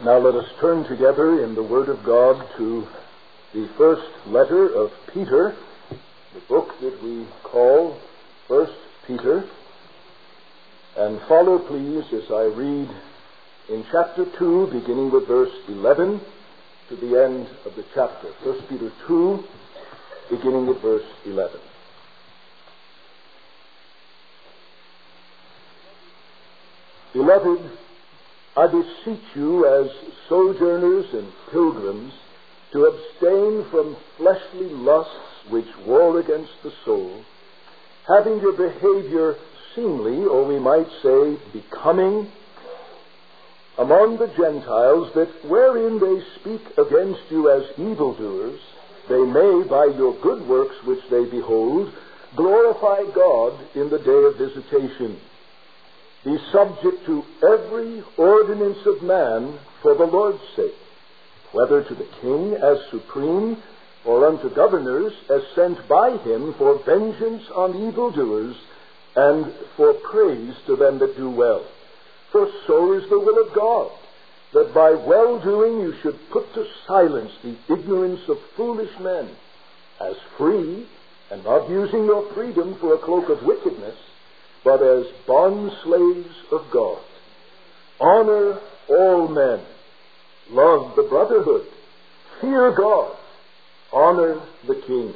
Now let us turn together in the Word of God to the first letter of Peter, the book that we call 1 Peter. And follow, please, as I read in chapter 2, beginning with verse 11, to the end of the chapter. 1 Peter 2, beginning with verse 11. Beloved, I beseech you as sojourners and pilgrims to abstain from fleshly lusts which war against the soul, having your behavior seemly, or we might say becoming, among the Gentiles, that wherein they speak against you as evildoers, they may, by your good works which they behold, glorify God in the day of visitation. Be subject to every ordinance of man for the Lord's sake, whether to the king as supreme, or unto governors as sent by him for vengeance on evildoers, and for praise to them that do well. For so is the will of God, that by well-doing you should put to silence the ignorance of foolish men, as free, and not using your freedom for a cloak of wickedness, but as bondslaves of God. Honor all men. Love the brotherhood. Fear God. Honor the king.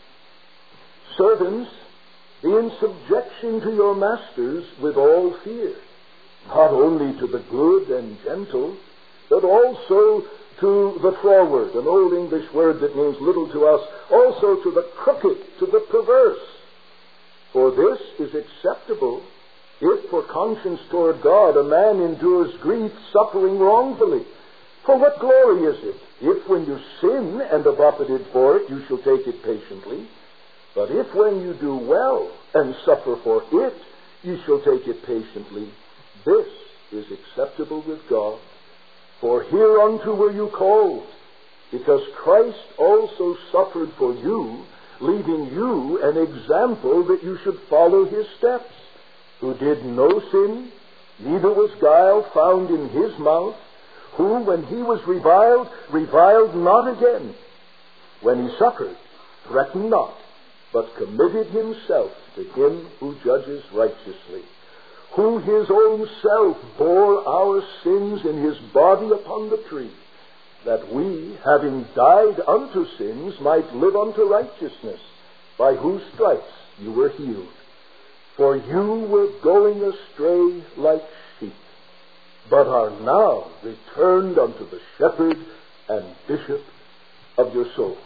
Servants, be in subjection to your masters with all fear, not only to the good and gentle, but also to the froward, an old English word that means little to us, also to the crooked, to the perverse. For this is acceptable if for conscience toward God a man endures grief, suffering wrongfully. For what glory is it if when you sin and are buffeted for it you shall take it patiently? But if when you do well and suffer for it you shall take it patiently, this is acceptable with God. For hereunto were you called, because Christ also suffered for you, leaving you an example that you should follow his steps, who did no sin, neither was guile found in his mouth, who, when he was reviled not again. When he suffered, threatened not, but committed himself to him who judges righteously, who his own self bore our sins in his body upon the tree, that we, having died unto sins, might live unto righteousness, by whose stripes you were healed. For you were going astray like sheep, but are now returned unto the shepherd and bishop of your souls.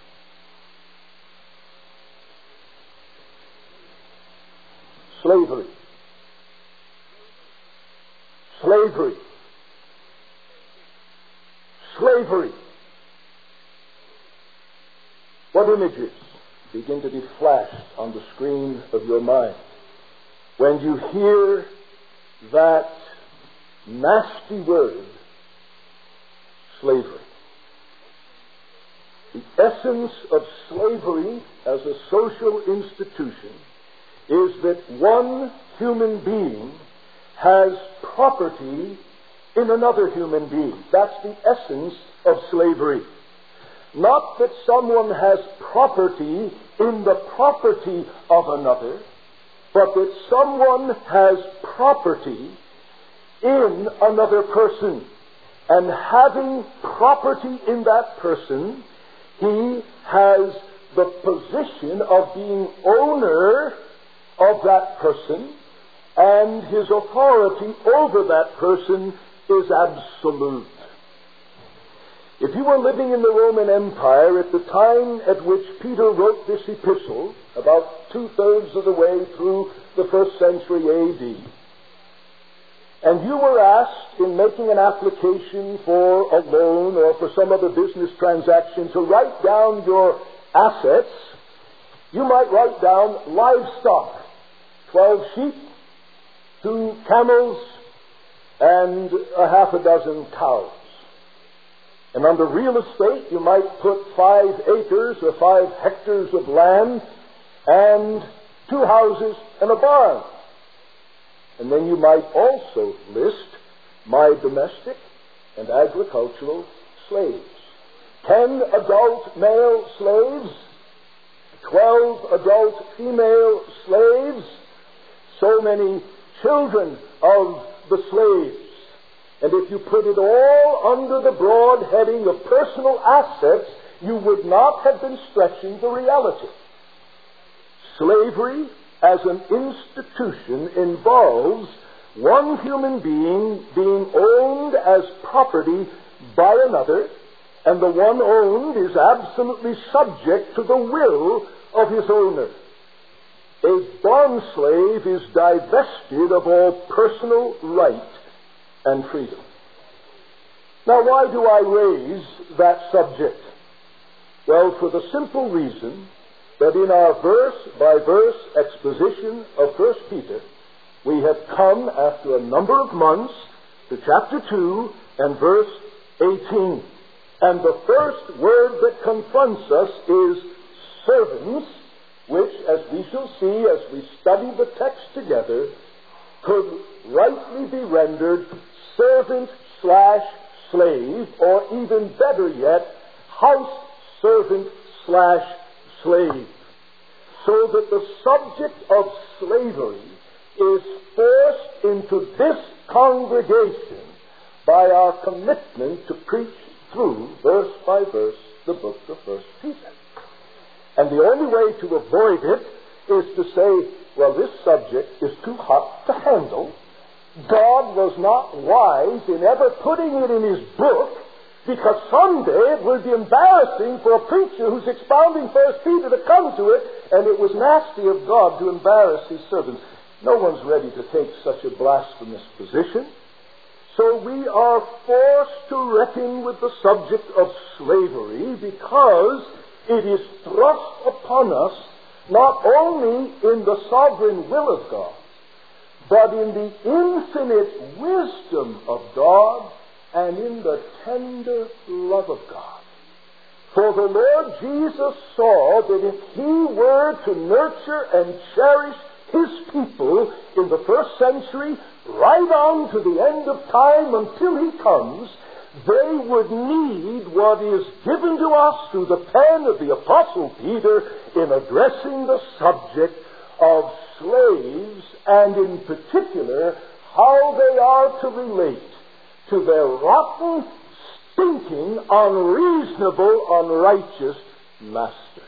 Slavery. Slavery. Slavery. What images begin to be flashed on the screen of your mind when you hear that nasty word, slavery? The essence of slavery as a social institution is that one human being has property in another human being. That's the essence of slavery. Not that someone has property in the property of another, but that someone has property in another person. And having property in that person, he has the position of being owner of that person, and his authority over that person is absolute. If you were living in the Roman Empire at the time at which Peter wrote this epistle, about 2/3 of the way through the 1st century A.D., and you were asked in making an application for a loan or for some other business transaction to write down your assets, you might write down livestock, 12 sheep, 2 camels, and a half a dozen cows. And under real estate, you might put 5 acres or 5 hectares of land and 2 houses and a barn. And then you might also list my domestic and agricultural slaves. 10 adult male slaves, 12 adult female slaves, so many children of the slaves. And if you put it all under the broad heading of personal assets, you would not have been stretching the reality. Slavery as an institution involves one human being owned as property by another, and the one owned is absolutely subject to the will of his owner. A bond slave is divested of all personal right and freedom. Now, why do I raise that subject? Well, for the simple reason that in our verse-by-verse exposition of 1 Peter, we have come after a number of months to chapter 2 and verse 18. And the first word that confronts us is servants, which, as we shall see as we study the text together, could rightly be rendered servant/slave, or even better yet, house servant/slave. So that the subject of slavery is forced into this congregation by our commitment to preach through, verse by verse, the book of 1 Peter. And the only way to avoid it is to say, well, this subject is too hot to handle. God was not wise in ever putting it in his book, because someday it will be embarrassing for a preacher who's expounding 1 Peter to come to it, and it was nasty of God to embarrass his servants. No one's ready to take such a blasphemous position. So we are forced to reckon with the subject of slavery, because it is thrust upon us not only in the sovereign will of God, but in the infinite wisdom of God and in the tender love of God. For the Lord Jesus saw that if he were to nurture and cherish his people in the first century, right on to the end of time until he comes, they would need what is given to us through the pen of the Apostle Peter in addressing the subject of slaves, and in particular how they are to relate to their rotten, stinking, unreasonable, unrighteous masters.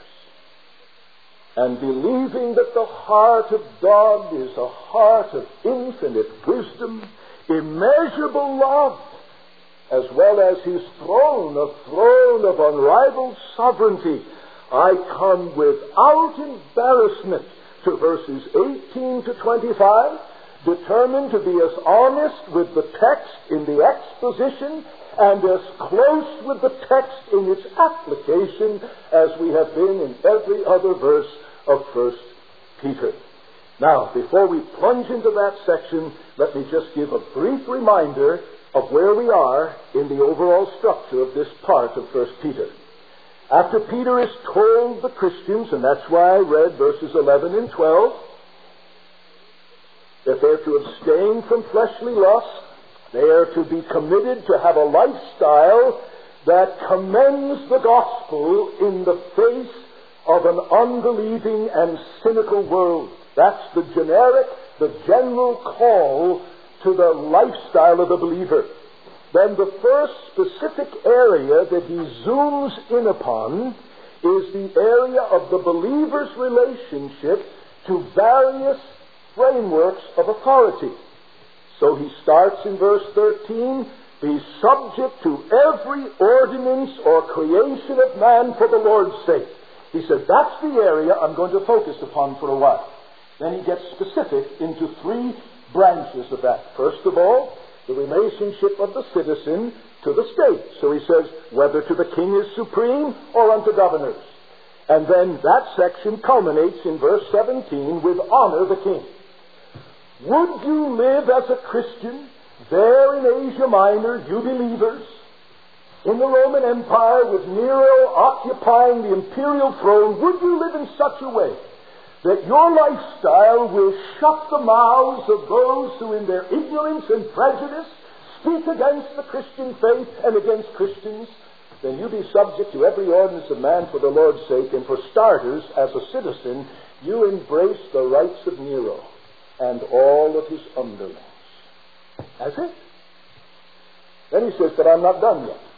And believing that the heart of God is a heart of infinite wisdom, immeasurable love, as well as his throne, a throne of unrivaled sovereignty, I come without embarrassment to verses 18 to 25, determined to be as honest with the text in the exposition and as close with the text in its application as we have been in every other verse of 1 Peter. Now, before we plunge into that section, let me just give a brief reminder of where we are in the overall structure of this part of 1 Peter. After Peter has told the Christians, and that's why I read verses 11 and 12, that they're to abstain from fleshly lust, they are to be committed to have a lifestyle that commends the gospel in the face of an unbelieving and cynical world. That's the general call to the lifestyle of the believer. Then the first specific area that he zooms in upon is the area of the believer's relationship to various frameworks of authority. So he starts in verse 13, be subject to every ordinance or creation of man for the Lord's sake. He said, that's the area I'm going to focus upon for a while. Then he gets specific into three branches of that. First of all, the relationship of the citizen to the state. So he says, whether to the king is supreme or unto governors. And then that section culminates in verse 17 with honor the king. Would you live as a Christian there in Asia Minor, you believers, in the Roman Empire with Nero occupying the imperial throne? Would you live in such a way that your lifestyle will shut the mouths of those who in their ignorance and prejudice speak against the Christian faith and against Christians, then you be subject to every ordinance of man for the Lord's sake, and for starters, as a citizen, you embrace the rights of Nero and all of his underlings. That's it. Then he says, but I'm not done yet.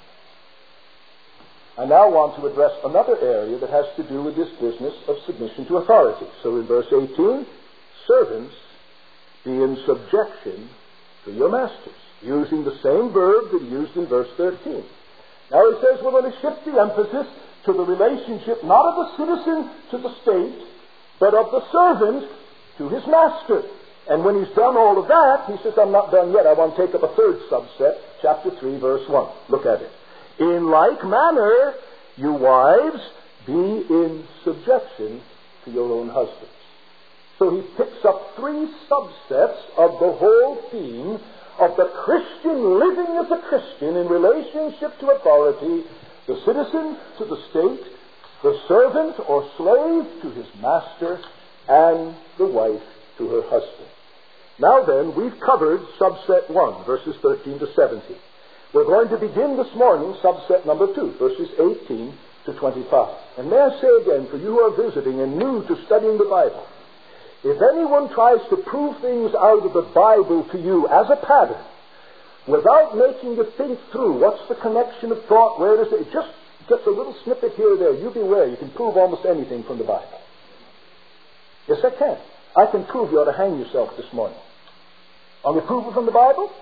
I now want to address another area that has to do with this business of submission to authority. So in verse 18, servants, be in subjection to your masters, using the same verb that he used in verse 13. Now he says we're going to shift the emphasis to the relationship not of the citizen to the state, but of the servant to his master. And when he's done all of that, he says, I'm not done yet. I want to take up a third subset, chapter 3, verse 1. Look at it. In like manner, you wives, be in subjection to your own husbands. So he picks up three subsets of the whole theme of the Christian living as a Christian in relationship to authority, the citizen to the state, the servant or slave to his master, and the wife to her husband. Now then, we've covered subset 1, verses 13 to 17. We're going to begin this morning subset number 2, verses 18 to 25. And may I say again, for you who are visiting and new to studying the Bible, if anyone tries to prove things out of the Bible to you as a pattern, without making you think through what's the connection of thought, where it is, it just gets a little snippet here or there. You beware, you can prove almost anything from the Bible. Yes, I can. I can prove you ought to hang yourself this morning. On the proof from the Bible?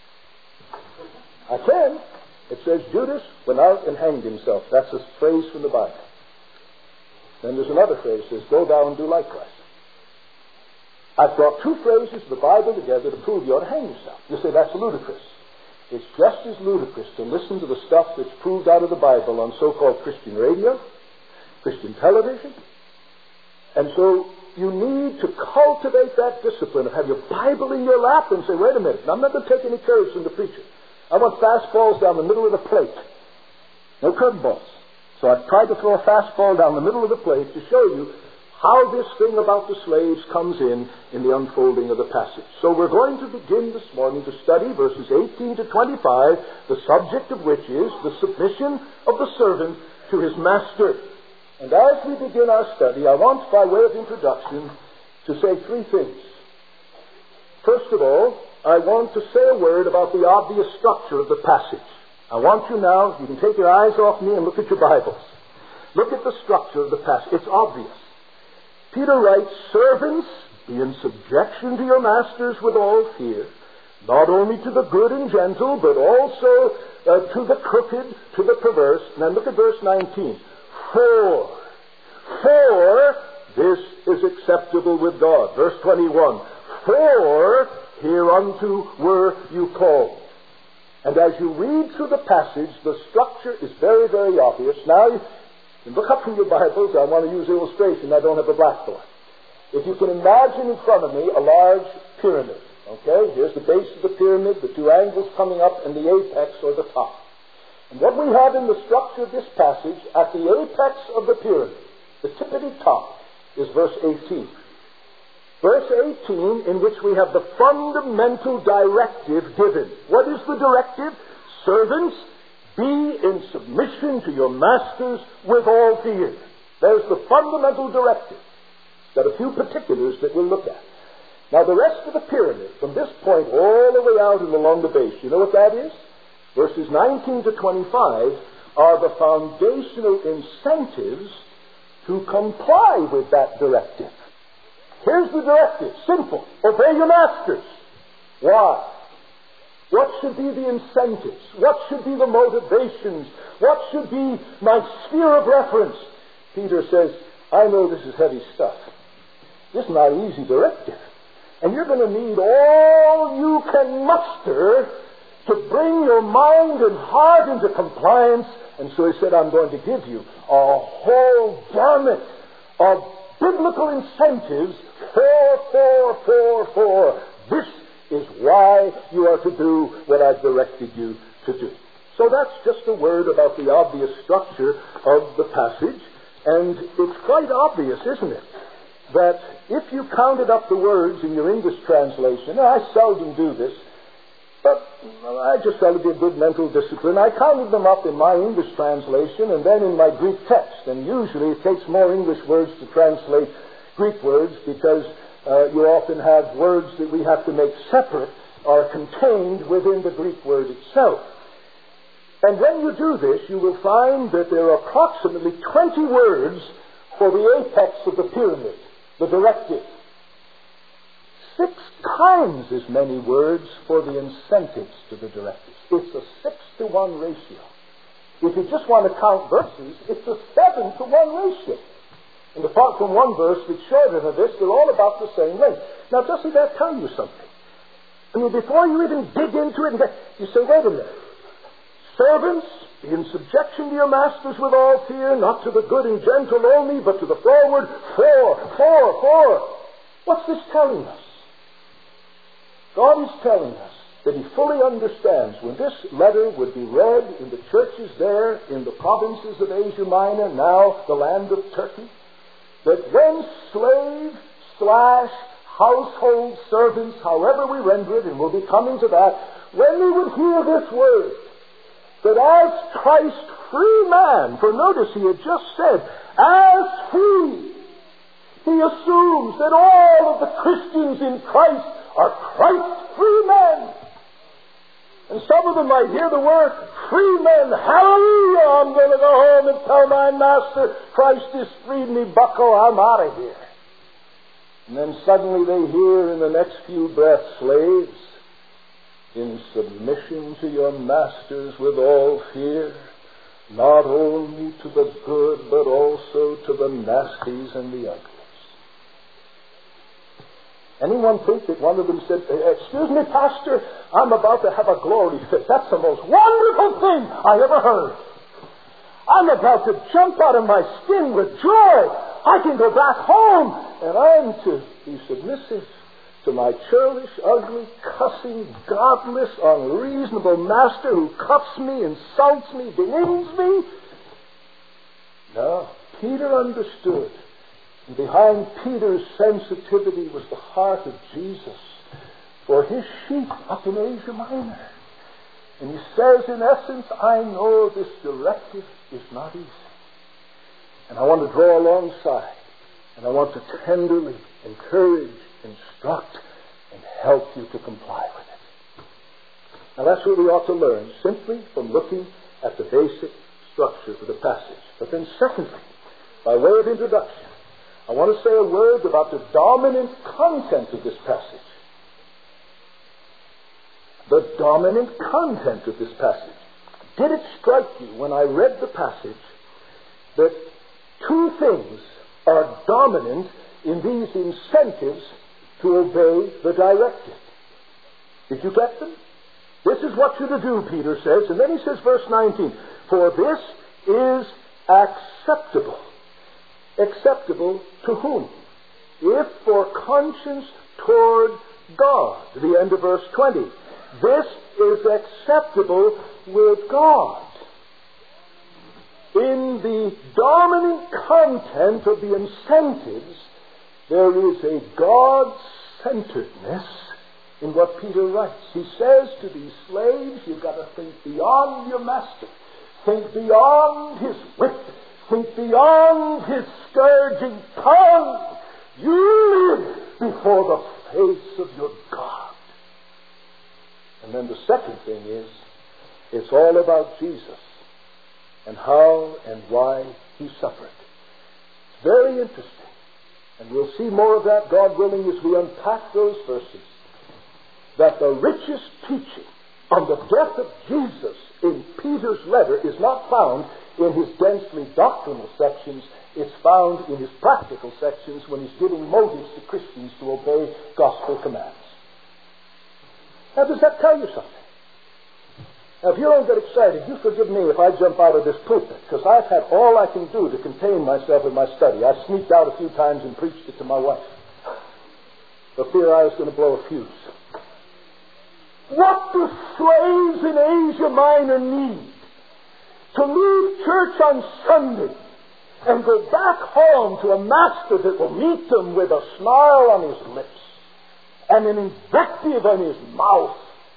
I can. It says Judas went out and hanged himself. That's a phrase from the Bible. Then there's another phrase that says, go thou and do likewise. I've brought two phrases of the Bible together to prove you ought to hang yourself. You say that's ludicrous. It's just as ludicrous to listen to the stuff that's proved out of the Bible on so-called Christian radio, Christian television. And so you need to cultivate that discipline of have your Bible in your lap and say, wait a minute, I'm not going to take any courage from the preacher. I want fastballs down the middle of the plate. No curveballs. So I've tried to throw a fastball down the middle of the plate to show you how this thing about the slaves comes in the unfolding of the passage. So we're going to begin this morning to study verses 18 to 25, the subject of which is the submission of the servant to his master. And as we begin our study, I want, by way of introduction, to say three things. First of all, I want to say a word about the obvious structure of the passage. I want you now, you can take your eyes off me and look at your Bibles. Look at the structure of the passage. It's obvious. Peter writes, servants, be in subjection to your masters with all fear, not only to the good and gentle, but also to the crooked, to the perverse. Now look at verse 19. For this is acceptable with God. Verse 21. For hereunto were you called. And as you read through the passage, the structure is very, very obvious. Now, you look up from your Bibles. I want to use illustration. I don't have a blackboard. If you can imagine in front of me a large pyramid. Okay? Here's the base of the pyramid, the two angles coming up, and the apex or the top. And what we have in the structure of this passage, at the apex of the pyramid, the tippity top, is verse 18. Verse 18, in which we have the fundamental directive given. What is the directive? Servants, be in submission to your masters with all fear. There's the fundamental directive. Got a few particulars that we'll look at. Now the rest of the pyramid, from this point all the way out and along the base, you know what that is? Verses 19 to 25 are the foundational incentives to comply with that directive. Here's the directive. Simple. Obey your masters. Why? What should be the incentives? What should be the motivations? What should be my sphere of reference? Peter says, I know this is heavy stuff. This is not an easy directive. And you're going to need all you can muster to bring your mind and heart into compliance. And so he said, I'm going to give you a whole gamut of biblical incentives. For. This is why you are to do what I've directed you to do. So that's just a word about the obvious structure of the passage. And it's quite obvious, isn't it, that if you counted up the words in your English translation, and I seldom do this, But I just felt it'd be a good mental discipline. I counted them up in my English translation and then in my Greek text. And usually it takes more English words to translate Greek words because you often have words that we have to make separate or contained within the Greek word itself. And when you do this, you will find that there are approximately 20 words for the apex of the pyramid, the directive. 6 times as many words for the incentives to the directives. It's a 6-to-1 ratio. If you just want to count verses, it's a 7-to-1 ratio. And apart from one verse that's shorter than this, they're all about the same length. Now, doesn't that tell you something? I mean, before you even dig into it, you say, wait a minute. Servants, be in subjection to your masters with all fear, not to the good and gentle only, but to the forward. 4. What's this telling us? God is telling us that He fully understands when this letter would be read in the churches there in the provinces of Asia Minor, now the land of Turkey, that when slave/household servants, however we render it, and we'll be coming to that, when we would hear this word, that as Christ free man, for notice he had just said, as free, he assumes that all of the Christians in Christ are Christ free men. And some of them might hear the word free men. Hallelujah! I'm going to go home and tell my master Christ has freed me, bucko, I'm out of here. And then suddenly they hear in the next few breaths, slaves, in submission to your masters with all fear, not only to the good, but also to the nasties and the ugly. Anyone think that one of them said, excuse me, Pastor, I'm about to have a glory fit. That's the most wonderful thing I ever heard. I'm about to jump out of my skin with joy. I can go back home, and I'm to be submissive to my churlish, ugly, cussing, godless, unreasonable master who cuffs me, insults me, demeans me. No, Peter understood. And behind Peter's sensitivity was the heart of Jesus for his sheep up in Asia Minor. And he says, in essence, I know this directive is not easy. And I want to draw alongside. And I want to tenderly encourage, instruct, and help you to comply with it. Now that's what we ought to learn, simply from looking at the basic structure of the passage. But then secondly, by way of introduction, I want to say a word about the dominant content of this passage. The dominant content of this passage. Did it strike you when I read the passage that 2 things are dominant in these incentives to obey the directive? Did you get them? This is what you're to do, Peter says. And then he says, verse 19, for this is acceptable. Acceptable to whom? If for conscience toward God. To the end of verse 20. This is acceptable with God. In the dominant content of the incentives, there is a God-centeredness in what Peter writes. He says to these slaves, you've got to think beyond your master. Think beyond his whip. Think beyond his scourging tongue. You live before the face of your God. And then the second thing is, it's all about Jesus and how and why he suffered. It's very interesting. And we'll see more of that, God willing, as we unpack those verses. That the richest teaching on the death of Jesus in Peter's letter is not found in his densely doctrinal sections. It's found in his practical sections when he's giving motives to Christians to obey gospel commands. Now, does that tell you something? Now, if you don't get excited, you forgive me if I jump out of this pulpit, because I've had all I can do to contain myself in my study. I sneaked out a few times and preached it to my wife, for fear I was going to blow a fuse. What do slaves in Asia Minor need? To leave church on Sunday and go back home to a master that will meet them with a snarl on his lips and an invective on his mouth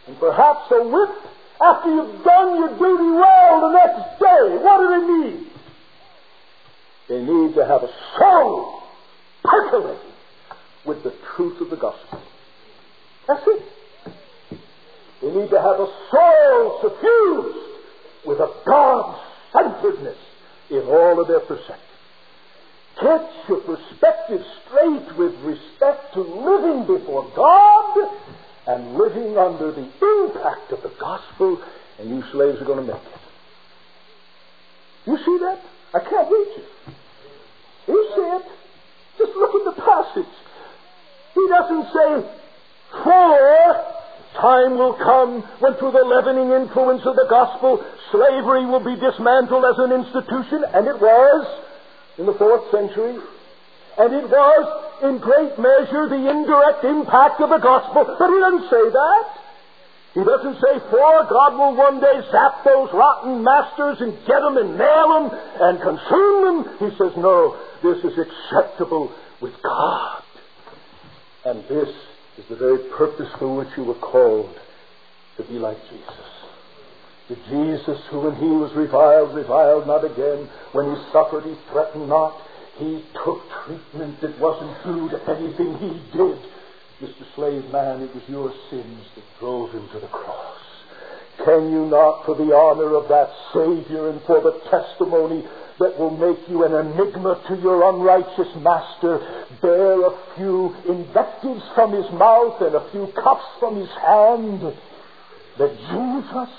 and perhaps a whip after you've done your duty well the next day. What do they need? They need to have a soul percolating with the truth of the gospel. That's it. They need to have a soul suffused with a God-centeredness in all of their perspective. Get your perspective straight with respect to living before God and living under the impact of the gospel, and you slaves are going to make it. You see that? I can't reach it. You see it? Just look at the passage. He doesn't say, for time will come when through the leavening influence of the gospel, slavery will be dismantled as an institution, and it was in the 4th century. And it was, in great measure, the indirect impact of the gospel. But he doesn't say that. He doesn't say, for God will one day zap those rotten masters and get them and nail them and consume them. He says, no, this is acceptable with God. And this is the very purpose for which you were called, to be like Jesus. The Jesus who, when he was reviled not again. When he suffered, he threatened not. He took treatment that wasn't due to anything he did. Mr. Slave Man, it was your sins that drove him to the cross. Can you not, for the honor of that Savior and for the testimony that will make you an enigma to your unrighteous master, bear a few invectives from his mouth and a few cuffs from his hand, that Jesus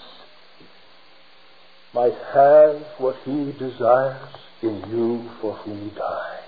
might have what he desires in you for whom he died?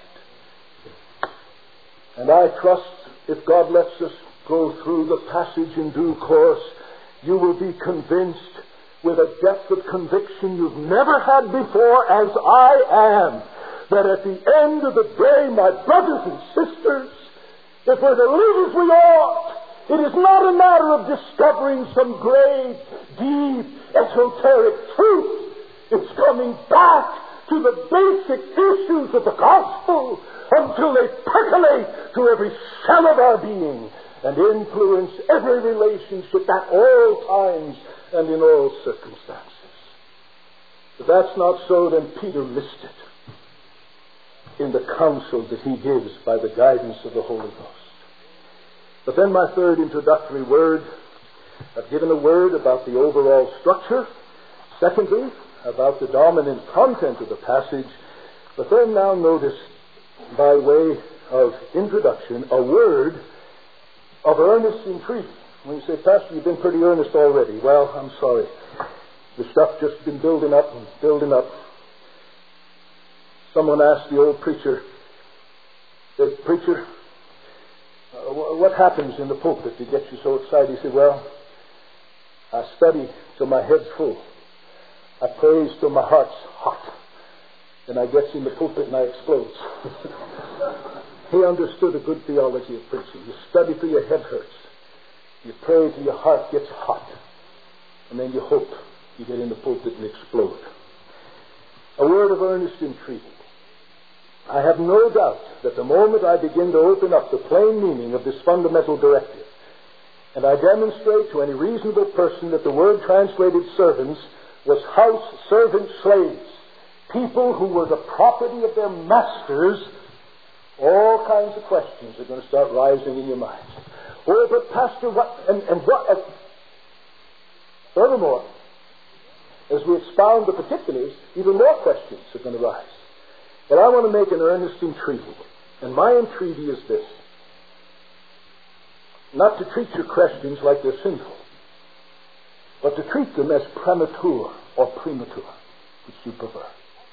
And I trust, if God lets us go through the passage in due course, you will be convinced with a depth of conviction you've never had before, as I am, that at the end of the day, my brothers and sisters, if we're to live as we ought, it is not a matter of discovering some great, deep, esoteric truth. It's coming back to the basic issues of the gospel until they percolate to every cell of our being and influence every relationship at all times and in all circumstances. If that's not so, then Peter missed it in the counsel that he gives by the guidance of the Holy Ghost. But then my third introductory word, I've given a word about the overall structure. Secondly, about the dominant content of the passage. But then now notice, by way of introduction, a word of earnest entreaty. When you say, Pastor, you've been pretty earnest already. Well, I'm sorry. The stuff just been building up and building up. Someone asked the old preacher, said, Preacher, what happens in the pulpit that gets you so excited? He said, well, I study till my head's full. I praise till my heart's hot. Then I gets in the pulpit and I explodes. He understood a good theology of preaching. You study till your head hurts. You pray till your heart gets hot. And then you hope you get in the pulpit and explode. A word of earnest entreaty. I have no doubt that the moment I begin to open up the plain meaning of this fundamental directive, and I demonstrate to any reasonable person that the word translated servants was house servant slaves, people who were the property of their masters, all kinds of questions are going to start rising in your minds. Oh, but Pastor, what, and what? Furthermore, as we expound the particulars, even more questions are going to rise. But I want to make an earnest entreaty. And my entreaty is this: not to treat your questions like they're sinful, but to treat them as premature or premature, which you prefer.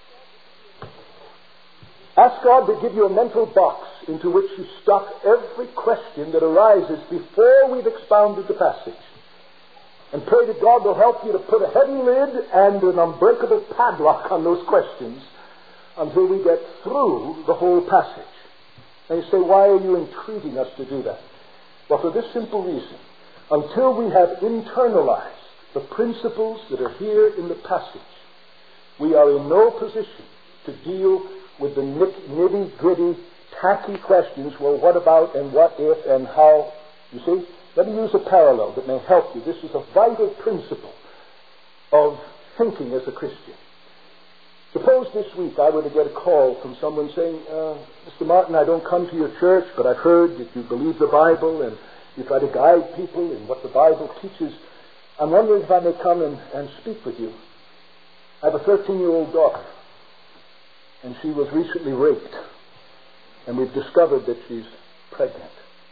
Ask God to give you a mental box into which you stuff every question that arises before we've expounded the passage. And pray that God will help you to put a heavy lid and an unbreakable padlock on those questions until we get through the whole passage. And you say, why are you entreating us to do that? Well, for this simple reason. Until we have internalized the principles that are here in the passage, we are in no position to deal with the nitty-gritty, tacky questions. Well, what about and what if and how? You see? Let me use a parallel that may help you. This is a vital principle of thinking as a Christian. Suppose this week I were to get a call from someone saying, Mr. Martin, I don't come to your church, but I've heard that you believe the Bible and you try to guide people in what the Bible teaches. I'm wondering if I may come and speak with you. I have a 13-year-old daughter, and she was recently raped, and we've discovered that she's pregnant.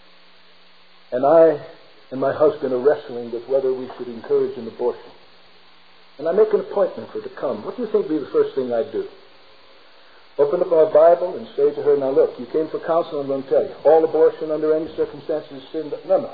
And I and my husband are wrestling with whether we should encourage an abortion. And I make an appointment for her to come. What do you think would be the first thing I'd do? Open up my Bible and say to her, now look, you came for counsel, I'm going to tell you. All abortion under any circumstances is sin. No.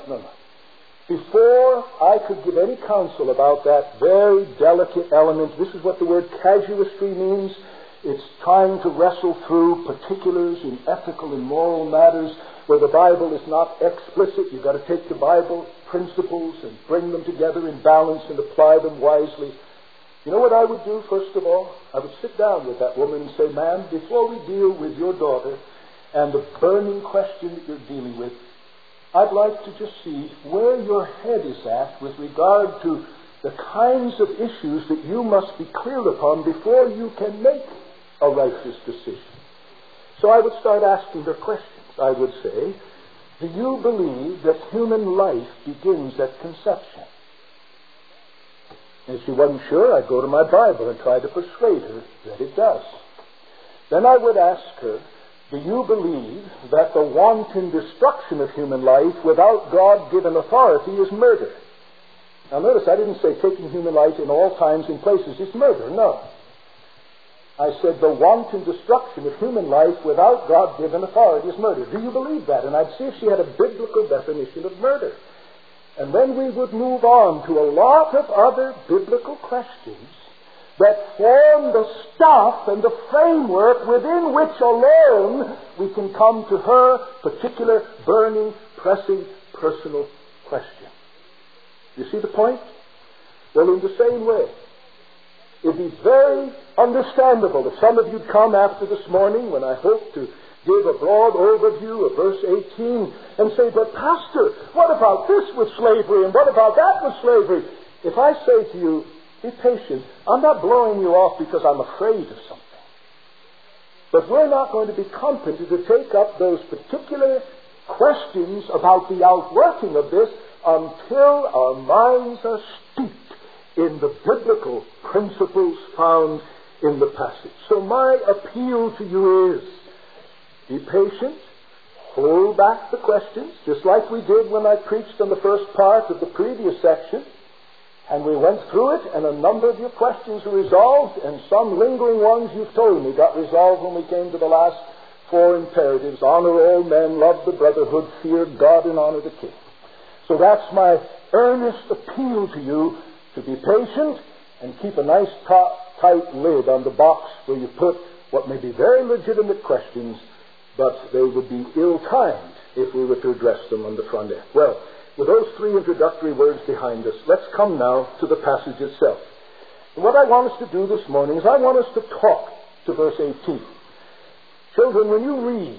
Before I could give any counsel about that very delicate element, this is what the word casuistry means. It's trying to wrestle through particulars in ethical and moral matters where the Bible is not explicit. You've got to take the Bible principles and bring them together in balance and apply them wisely. You know what I would do, first of all? I would sit down with that woman and say, ma'am, before we deal with your daughter and the burning question that you're dealing with, I'd like to just see where your head is at with regard to the kinds of issues that you must be clear upon before you can make a righteous decision. So I would start asking her questions. I would say, do you believe that human life begins at conception? And if she wasn't sure, I'd go to my Bible and try to persuade her that it does. Then I would ask her, do you believe that the wanton destruction of human life without God-given authority is murder? Now notice, I didn't say taking human life in all times and places is murder. No. I said the wanton destruction of human life without God-given authority is murder. Do you believe that? And I'd see if she had a biblical definition of murder. And then we would move on to a lot of other biblical questions that form the stuff and the framework within which alone we can come to her particular burning, pressing, personal question. You see the point? Well, in the same way, it'd be very understandable if some of you'd come after this morning when I hope to give a broad overview of verse 18 and say, but Pastor, what about this with slavery and what about that with slavery? If I say to you, be patient, I'm not blowing you off because I'm afraid of something. But we're not going to be competent to take up those particular questions about the outworking of this until our minds are steeped in the biblical principles found in the passage. So my appeal to you is, be patient, hold back the questions, just like we did when I preached on the first part of the previous section, and we went through it, and a number of your questions were resolved, and some lingering ones you've told me got resolved when we came to the last four imperatives: honor all men, love the brotherhood, fear God, and honor the king. So that's my earnest appeal to you, to be patient and keep a nice tight lid on the box where you put what may be very legitimate questions, but they would be ill-timed if we were to address them on the front end. Well, with those three introductory words behind us, let's come now to the passage itself. And what I want us to do this morning is I want us to talk to verse 18. Children, when you read,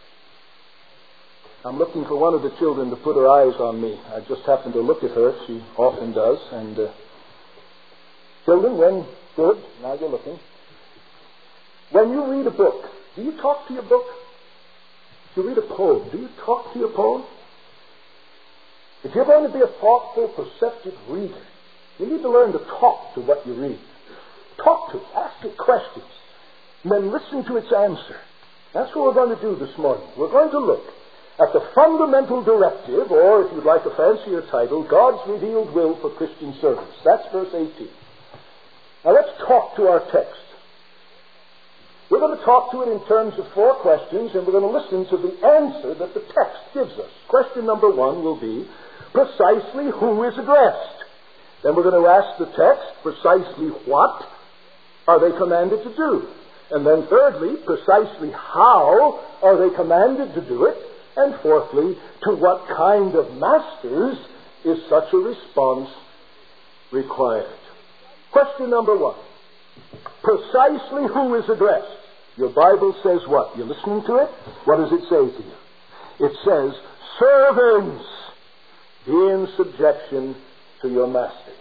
I'm looking for one of the children to put her eyes on me. I just happened to look at her. She often does. And children, good, now you're looking. When you read a book, do you talk to your book? If you read a poem, do you talk to your poem? If you're going to be a thoughtful, perceptive reader, you need to learn to talk to what you read. Talk to it, ask it questions, and then listen to its answer. That's what we're going to do this morning. We're going to look at the fundamental directive, or if you'd like a fancier title, God's revealed will for Christian service. That's verse 18. Now let's talk to our text. We're going to talk to it in terms of four questions, and we're going to listen to the answer that the text gives us. Question number one will be, precisely who is addressed? Then we're going to ask the text, precisely what are they commanded to do? And then thirdly, precisely how are they commanded to do it? And fourthly, to what kind of masters is such a response required? Question number one. Precisely who is addressed? Your Bible says what? You're listening to it? What does it say to you? It says, servants. Be in subjection to your master.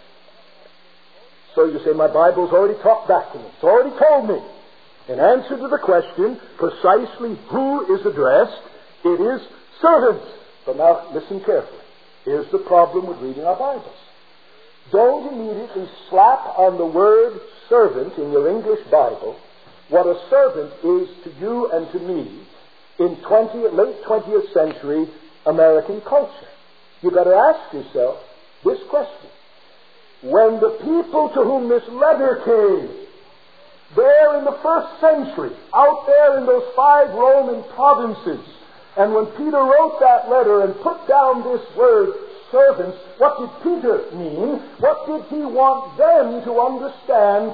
So you say, my Bible's already talked back to me. It's already told me. In answer to the question, precisely who is addressed, it is servants. But now, listen carefully. Here's the problem with reading our Bibles. Don't immediately slap on the word servant in your English Bible what a servant is to you and to me in late 20th century American culture. You've got to ask yourself this question. When the people to whom this letter came, there in the first century, out there in those 5 Roman provinces, and when Peter wrote that letter and put down this word, servants, what did Peter mean? What did he want them to understand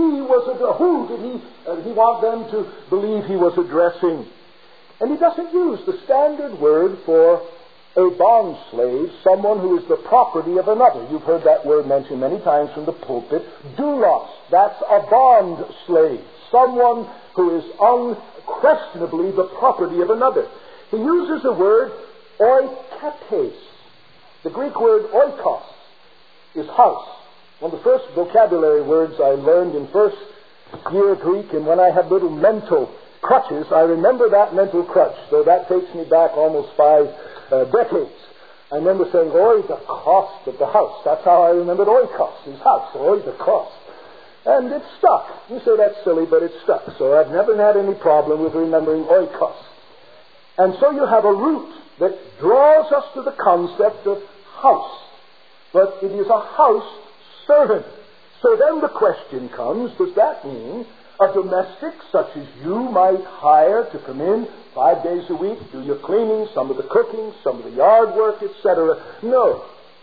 who did he want them to believe he was addressing? And he doesn't use the standard word for a bond slave, someone who is the property of another. You've heard that word mentioned many times from the pulpit. Doulos, that's a bond slave, someone who is unquestionably the property of another. He uses the word oiketes. The Greek word oikos is house. One of the first vocabulary words I learned in first year Greek, and when I had little mental crutches, I remember that mental crutch. So that takes me back almost 5 decades. I remember saying, oi, the cost of the house. That's how I remembered oikos, his house. Oi, the cost. And it stuck. You say that's silly, but it stuck. So I've never had any problem with remembering oikos. And so you have a root that draws us to the concept of house. But it is a house servant. So then the question comes, does that mean a domestic such as you might hire to come in 5 days a week, do your cleaning, some of the cooking, some of the yard work, etc.? No.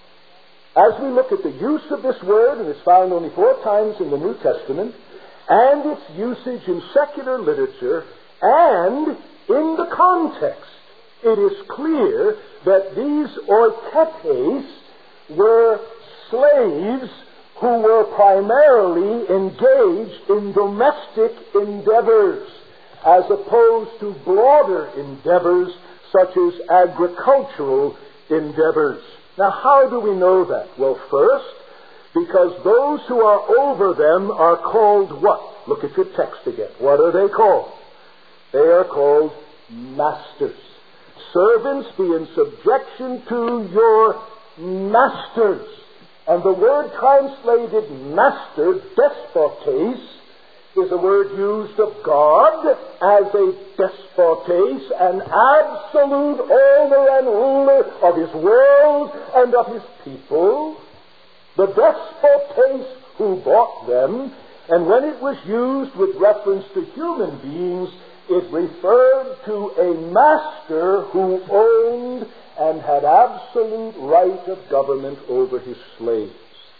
As we look at the use of this word, and it's found only 4 times in the New Testament, and its usage in secular literature, and in the context, it is clear that these oiketes were slaves who were primarily engaged in domestic endeavors as opposed to broader endeavors such as agricultural endeavors. Now, how do we know that? Well, first, because those who are over them are called what? Look at your text again. What are they called? They are called masters. Servants, be in subjection to your masters. And the word translated master, despotes, is a word used of God as a despotes, an absolute owner and ruler of his world and of his people. The despotes who bought them, and when it was used with reference to human beings, it referred to a master who owned and had absolute right of government over his slaves.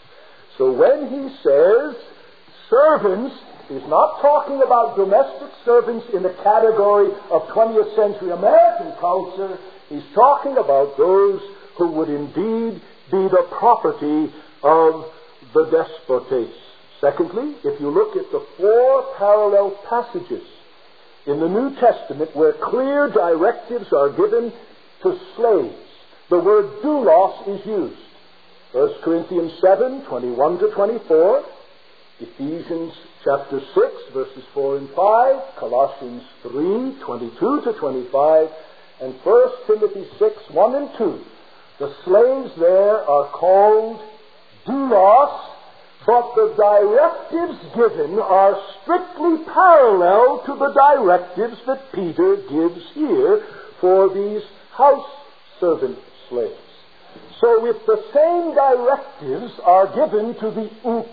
So when he says servants, he's not talking about domestic servants in the category of 20th century American culture. He's talking about those who would indeed be the property of the despotes. Secondly, if you look at the 4 parallel passages in the New Testament where clear directives are given to slaves, the word doulos is used. 1 Corinthians 7, 21 to 24, Ephesians chapter 6, verses 4 and 5, Colossians 3, 22 to 25, and 1 Timothy 6, 1 and 2. The slaves there are called doulos, but the directives given are strictly parallel to the directives that Peter gives here for these house servant slaves. So if the same directives are given to the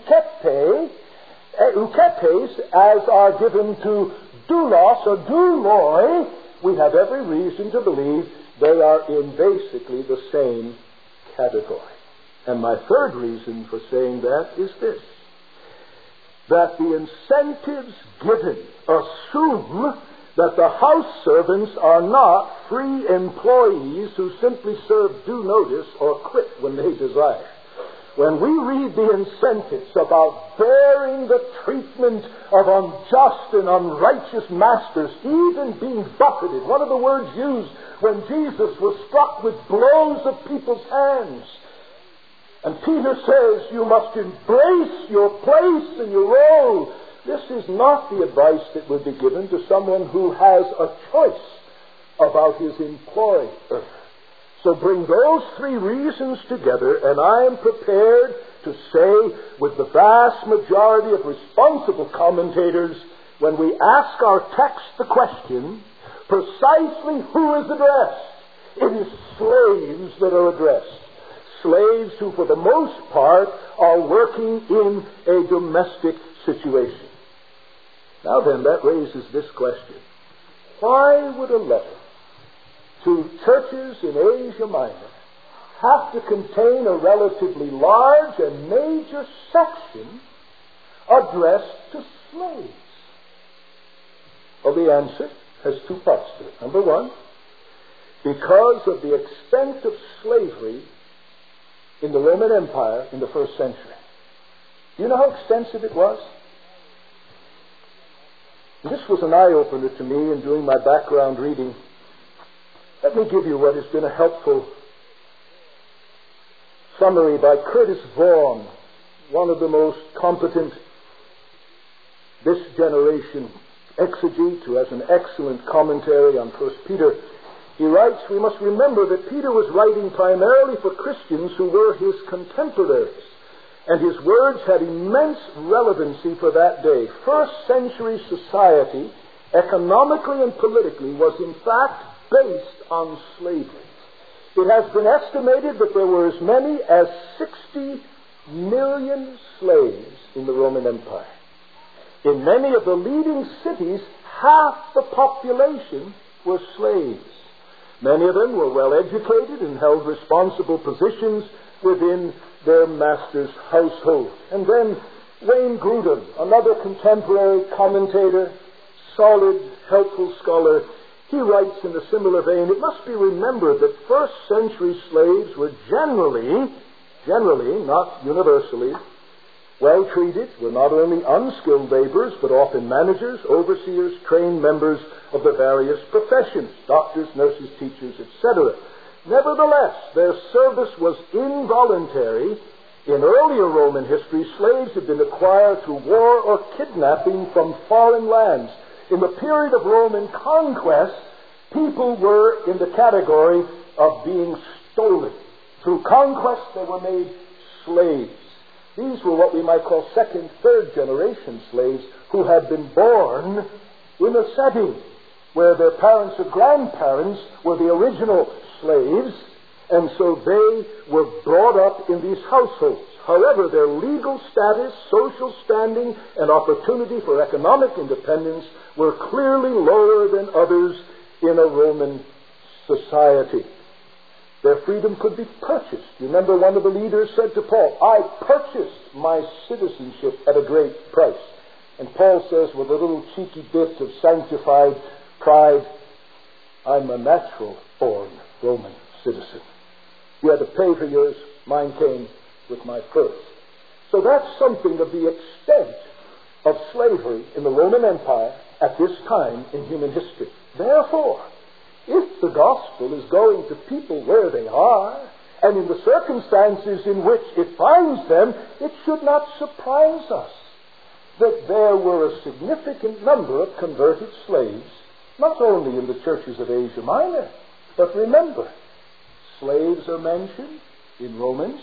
euketes as are given to doulos or douloi, we have every reason to believe they are in basically the same category. And my third reason for saying that is this: that the incentives given assume that the house servants are not free employees who simply serve due notice or quit when they desire. when we read the incentives about bearing the treatment of unjust and unrighteous masters, even being buffeted, one of the words used when Jesus was struck with blows of people's hands. And Peter says, you must embrace your place and your role. This is not the advice that would be given to someone who has a choice about his employer. So bring those three reasons together, and I am prepared to say with the vast majority of responsible commentators, when we ask our text the question, precisely who is addressed? It is slaves that are addressed. Slaves who, for the most part, are working in a domestic situation. Now then, that raises this question. Why would a letter to churches in Asia Minor have to contain a relatively large and major section addressed to slaves? Well, the answer has two parts to it. Number one, because of the extent of slavery in the Roman Empire in the first century. Do you know how extensive it was? And this was an eye-opener to me in doing my background reading. Let me give you what has been a helpful summary by Curtis Vaughan, one of the most competent this generation exegete, who has an excellent commentary on 1 Peter. He writes, we must remember that Peter was writing primarily for Christians who were his contemporaries, and his words had immense relevancy for that day. First century society, economically and politically, was in fact based on slavery. It has been estimated that there were as many as 60 million slaves in the Roman Empire. In many of the leading cities, half the population were slaves. Many of them were well educated and held responsible positions within their master's household. And then Wayne Grudem, another contemporary commentator, solid, helpful scholar, he writes in a similar vein, it must be remembered that first century slaves were generally, not universally, well treated, were not only unskilled laborers, but often managers, overseers, trained members of the various professions, doctors, nurses, teachers, etc. Nevertheless, their service was involuntary. In earlier Roman history, slaves had been acquired through war or kidnapping from foreign lands. In the period of Roman conquest, people were in the category of being stolen. Through conquest, they were made slaves. These were what we might call second, third generation slaves who had been born in a setting where their parents or grandparents were the original slaves, and so they were brought up in these households. However, their legal status, social standing, and opportunity for economic independence were clearly lower than others in a Roman society. Their freedom could be purchased. You remember one of the leaders said to Paul, I purchased my citizenship at a great price. And Paul says with a little cheeky bit of sanctified pride, I'm a natural-born Roman citizen. You had to pay for yours, mine came with my purse. So that's something of the extent of slavery in the Roman Empire at this time in human history. Therefore, if the gospel is going to people where they are, and in the circumstances in which it finds them, it should not surprise us that there were a significant number of converted slaves, not only in the churches of Asia Minor, but remember, slaves are mentioned in Romans,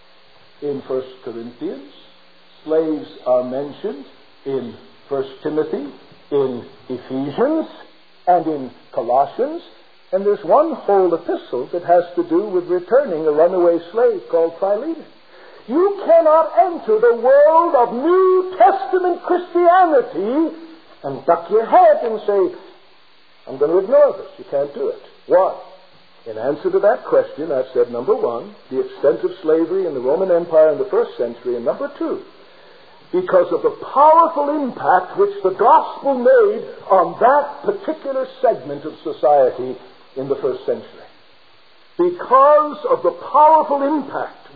in 1 Corinthians, slaves are mentioned in 1 Timothy, in Ephesians, and in Colossians, and there's one whole epistle that has to do with returning a runaway slave called Philemon. You cannot enter the world of New Testament Christianity and duck your head and say, I'm going to ignore this. You can't do it. Why? In answer to that question, I've said, number one, the extent of slavery in the Roman Empire in the first century, and number two, because of the powerful impact which the gospel made on that particular segment of society in the first century. Because of the powerful impact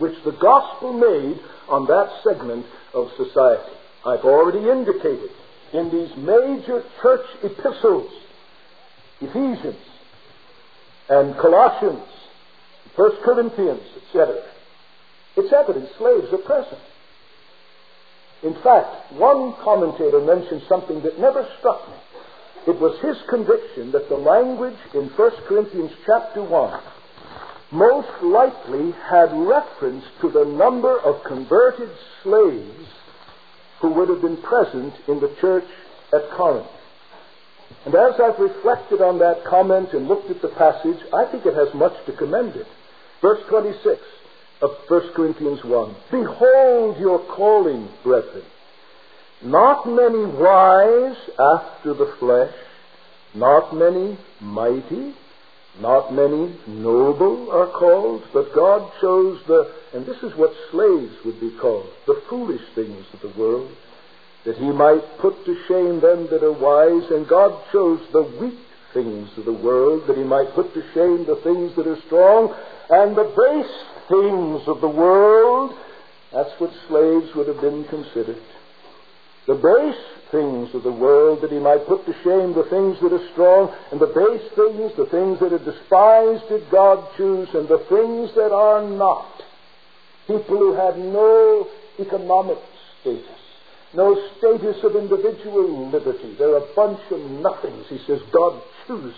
which the gospel made on that segment of society. I've already indicated in these major church epistles, Ephesians and Colossians, 1 Corinthians, etc., it's evident slaves are present. In fact, one commentator mentioned something that never struck me. It was his conviction that the language in 1 Corinthians chapter 1 most likely had reference to the number of converted slaves who would have been present in the church at Corinth. And as I've reflected on that comment and looked at the passage, I think it has much to commend it. Verse 26 of 1 Corinthians 1. Behold your calling, brethren. Not many wise after the flesh, not many mighty, not many noble are called, but God chose and this is what slaves would be called, the foolish things of the world, that he might put to shame them that are wise, and God chose the weak things of the world, that he might put to shame the things that are strong, and the base things of the world. That's what slaves would have been considered. The base things of the world, that he might put to shame the things that are strong, and the base things, the things that are despised, did God choose, and the things that are not. People who had no economic status, no status of individual liberty. They're a bunch of nothings. He says God chooses.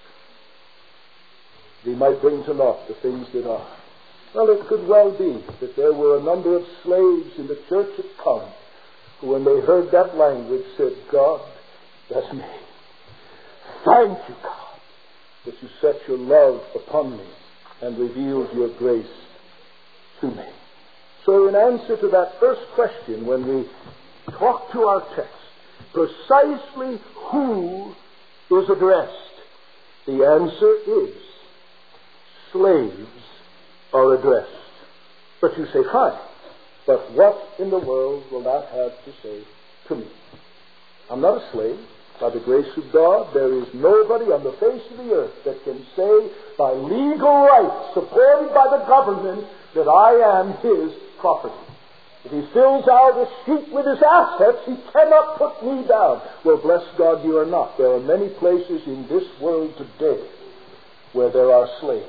He might bring to naught the things that are. Well, it could well be that there were a number of slaves in the church at Corinth who, when they heard that language, said, God, that's me. Thank you, God, that you set your love upon me and revealed your grace to me. So in answer to that first question, when we talk to our text, precisely who is addressed? The answer is slaves are addressed. But you say, fine, but what in the world will that have to say to me? I'm not a slave. By the grace of God, there is nobody on the face of the earth that can say by legal right, supported by the government, that I am his property. If he fills out a sheet with his assets, he cannot put me down. Well, bless God, you are not. There are many places in this world today where there are slaves.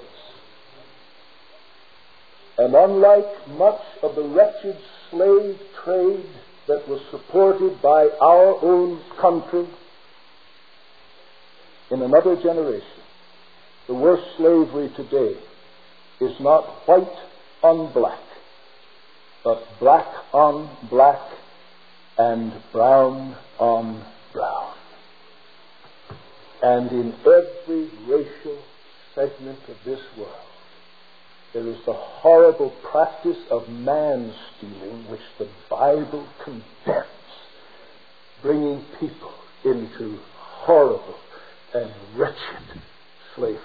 And unlike much of the wretched slave trade that was supported by our own country, in another generation, the worst slavery today is not white on black, but black on black and brown on brown. And in every racial segment of this world, there is the horrible practice of man-stealing, which the Bible condemns, bringing people into horrible and wretched slavery.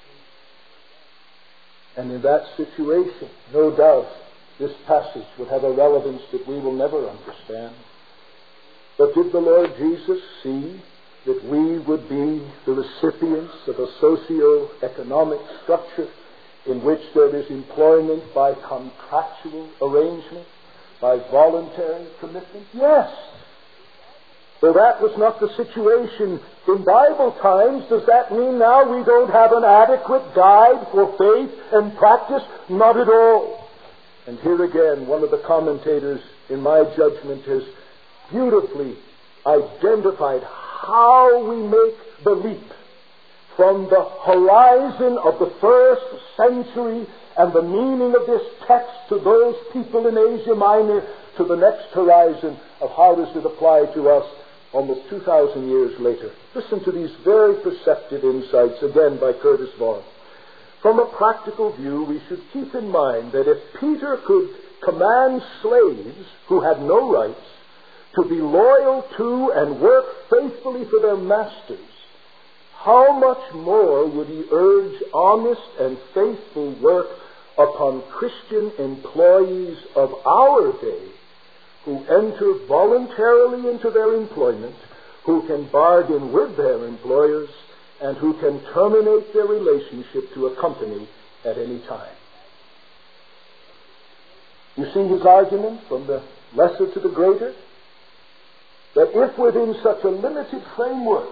And in that situation, no doubt, this passage would have a relevance that we will never understand. But did the Lord Jesus see that we would be the recipients of a socio-economic structure in which there is employment by contractual arrangement, by voluntary commitment? Yes. Though that was not the situation in Bible times, does that mean now we don't have an adequate guide for faith and practice? Not at all. And here again, one of the commentators, in my judgment, has beautifully identified how we make the leap from the horizon of the first century and the meaning of this text to those people in Asia Minor to the next horizon of how does it apply to us almost 2,000 years later. Listen to these very perceptive insights, again by Curtis Vaughan. From a practical view, we should keep in mind that if Peter could command slaves who had no rights to be loyal to and work faithfully for their masters, how much more would he urge honest and faithful work upon Christian employees of our day who enter voluntarily into their employment, who can bargain with their employers, and who can terminate their relationship to a company at any time? You see his argument from the lesser to the greater? That if within such a limited framework,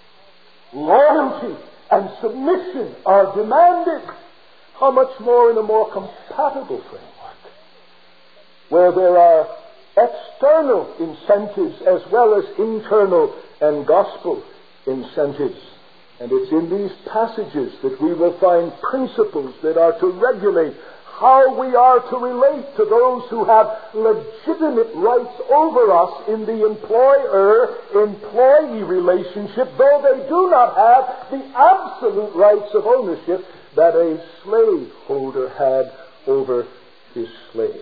loyalty and submission are demanded, how much more in a more compatible framework, where there are external incentives as well as internal and gospel incentives. And it's in these passages that we will find principles that are to regulate how we are to relate to those who have legitimate rights over us in the employer-employee relationship, though they do not have the absolute rights of ownership that a slaveholder had over his slaves.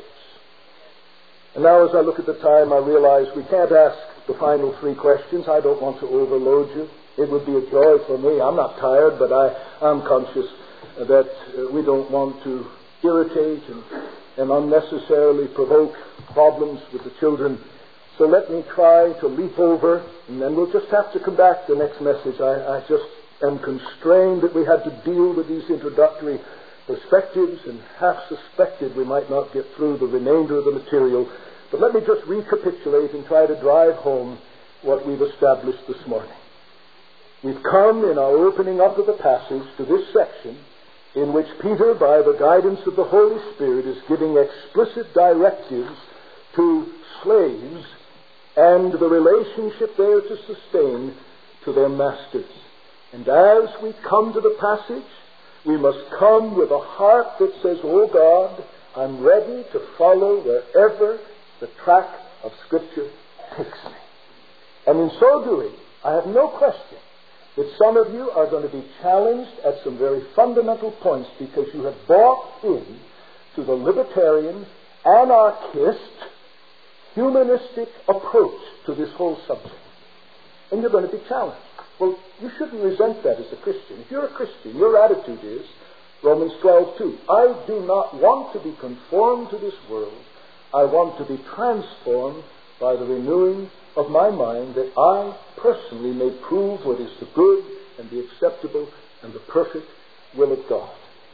And now as I look at the time, I realize we can't ask the final three questions. I don't want to overload you. It would be a joy for me. I'm not tired, but I'm conscious that we don't want to irritate and unnecessarily provoke problems with the children. So let me try to leap over, and then we'll just have to come back to the next message. I just am constrained that we had to deal with these introductory perspectives and half suspected we might not get through the remainder of the material. But let me just recapitulate and try to drive home what we've established this morning. We've come in our opening up of the passage to this section in which Peter, by the guidance of the Holy Spirit, is giving explicit directives to slaves and the relationship they are to sustain to their masters. And as we come to the passage, we must come with a heart that says, "Oh God, I'm ready to follow wherever the track of Scripture takes me." And in so doing, I have no question that some of you are going to be challenged at some very fundamental points because you have bought in to the libertarian, anarchist, humanistic approach to this whole subject. And you're going to be challenged. Well, you shouldn't resent that as a Christian. If you're a Christian, your attitude is, Romans 12:2, I do not want to be conformed to this world. I want to be transformed by the renewing of my mind, that I personally may prove what is the good and the acceptable and the perfect will of God.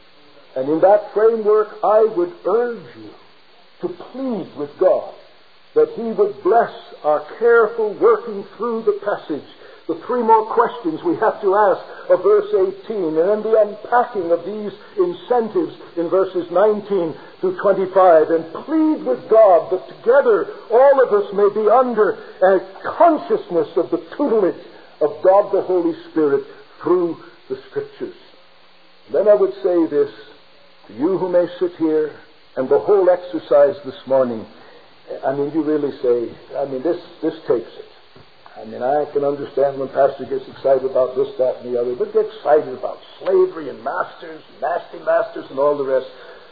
And in that framework, I would urge you to plead with God that He would bless our careful working through the passage, the three more questions we have to ask of verse 18, and then the unpacking of these incentives in verses 19 through 25, and plead with God that together all of us may be under a consciousness of the tutelage of God the Holy Spirit through the Scriptures. Then I would say this to you who may sit here, and the whole exercise this morning, you really say, this takes it. I can understand when Pastor gets excited about this, that, and the other, but get excited about slavery and masters, nasty masters, and all the rest.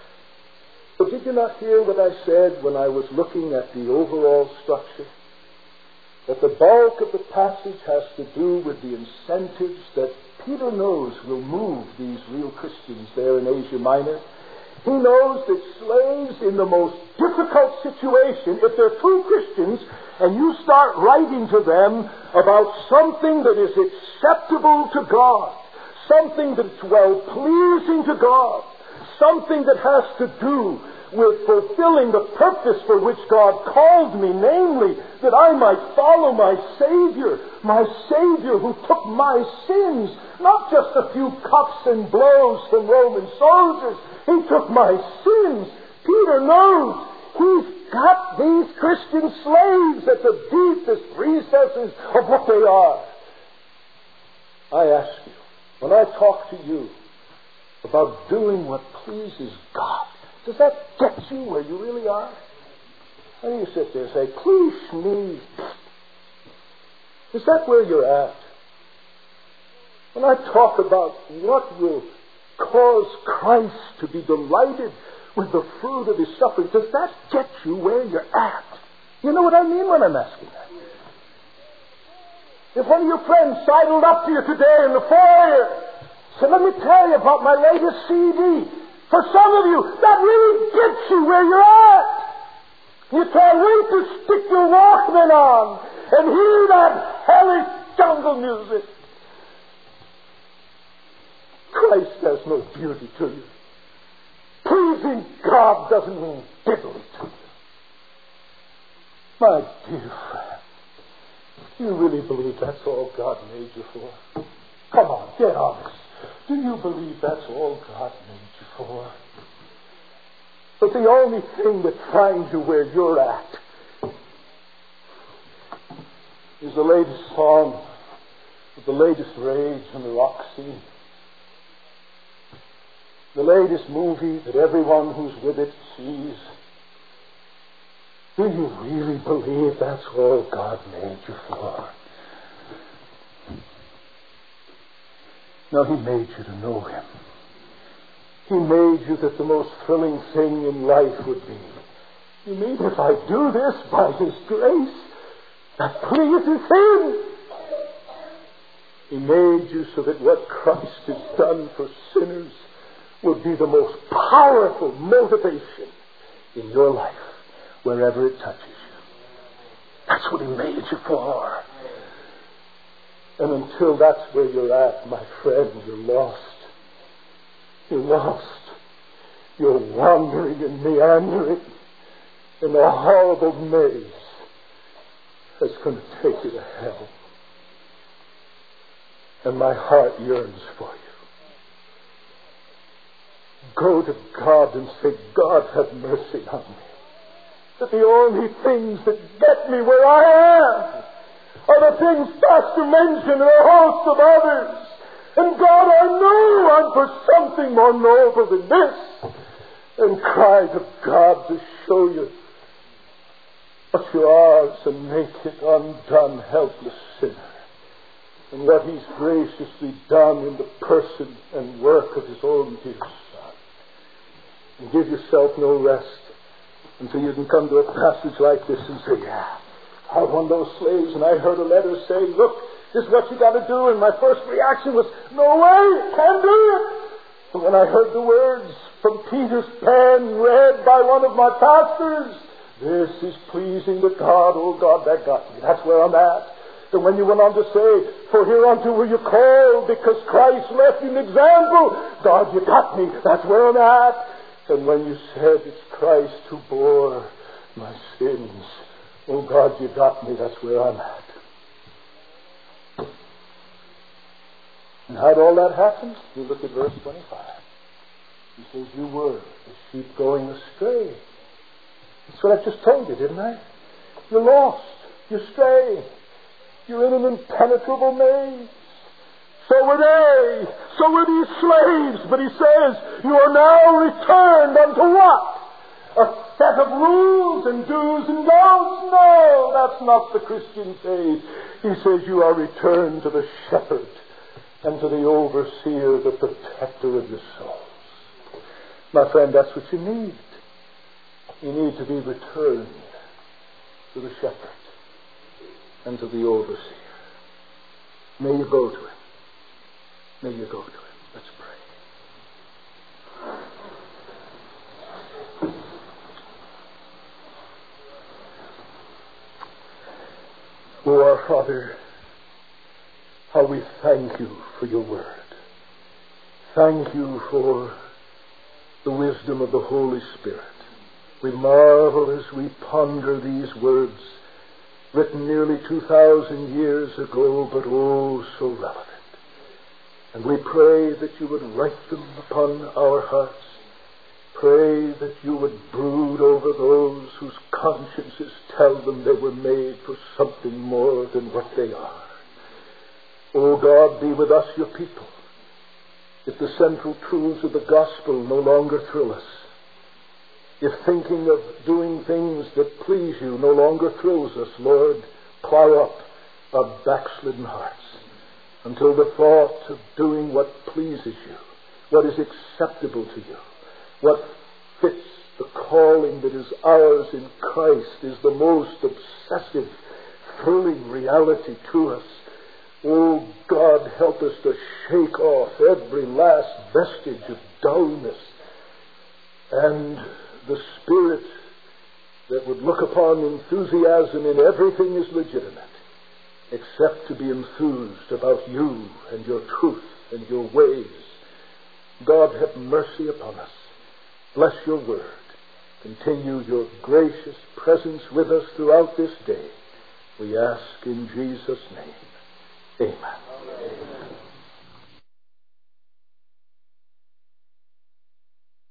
But did you not hear what I said when I was looking at the overall structure? That the bulk of the passage has to do with the incentives that Peter knows will move these real Christians there in Asia Minor. He knows that slaves in the most difficult situation, if they're true Christians, and you start writing to them about something that is acceptable to God, something that's well-pleasing to God, something that has to do with fulfilling the purpose for which God called me, namely, that I might follow my Savior who took my sins, not just a few cuffs and blows from Roman soldiers. He took my sins. Peter knows he's got these Christian slaves at the deepest recesses of what they are. I ask you, when I talk to you about doing what pleases God, does that get you where you really are? And you sit there and say, "Please me." Is that where you're at? When I talk about what will cause Christ to be delighted with the fruit of His suffering, does that get you where you're at? You know what I mean when I'm asking that? If one of your friends sidled up to you today in the foyer, said, "Let me tell you about my latest CD," for some of you, that really gets you where you're at. You can't wait to stick your Walkman on and hear that hellish jungle music. Christ has no beauty to you. Pleasing God doesn't mean diddly to you. My dear friend, do you really believe that's all God made you for? Come on, get honest. Do you believe that's all God made you for? But the only thing that finds you where you're at is the latest song with the latest rage on the rock scene. The latest movie that everyone who's with it sees. Do you really believe that's all God made you for? No, He made you to know Him. He made you that the most thrilling thing in life would be, you mean if I do this by His grace, that pleases Him? He made you so that what Christ has done for sinners would be the most powerful motivation in your life, wherever it touches you. That's what He made you for. And until that's where you're at, my friend, you're lost. You're lost. You're wandering and meandering in a horrible maze that's going to take you to hell. And my heart yearns for you. Go to God and say, God, have mercy on me. That the only things that get me where I am are the things Pastor mentioned and a host of others. And God, I know I'm for something more noble than this. And cry to God to show you what you are as a naked, undone, helpless sinner. And what He's graciously done in the person and work of His own dear Son. And give yourself no rest until you can come to a passage like this and say, yeah, I was one of those slaves and I heard a letter saying, look, this is what you got to do. And my first reaction was, no way, can't do it. And when I heard the words from Peter's pen read by one of my pastors, this is pleasing to God, oh God, that got me. That's where I'm at. And when you went on to say, for hereunto were you called, because Christ left you an example, God, you got me. That's where I'm at. And when you said it's Christ who bore my sins, oh God, you got me. That's where I'm at. And how'd all that happen? You look at verse 25. He says, you were the sheep going astray. That's what I just told you, didn't I? You're lost. You're straying. You're in an impenetrable maze. So were they. So were these slaves. But he says, you are now returned unto what? A set of rules and do's and don'ts? No, that's not the Christian faith. He says, you are returned to the shepherd and to the overseer, the protector of your souls. My friend, that's what you need. You need to be returned to the shepherd and to the overseer. May you go to him. May you go to him. Let's pray. Oh, our Father, how we thank you for your word. Thank you for the wisdom of the Holy Spirit. We marvel as we ponder these words, written nearly 2,000 years ago, but oh, so relevant. And we pray that you would write them upon our hearts. Pray that you would brood over those whose consciences tell them they were made for something more than what they are. O God, be with us, your people. If the central truths of the gospel no longer thrill us, if thinking of doing things that please you no longer thrills us, Lord, plow up our backslidden hearts until the thought of doing what pleases you, what is acceptable to you, what fits the calling that is ours in Christ is the most obsessive, thrilling reality to us. Oh God, help us to shake off every last vestige of dullness and the spirit that would look upon enthusiasm in everything as legitimate, except to be enthused about you and your truth and your ways. God, have mercy upon us. Bless your word. Continue your gracious presence with us throughout this day. We ask in Jesus' name. Amen.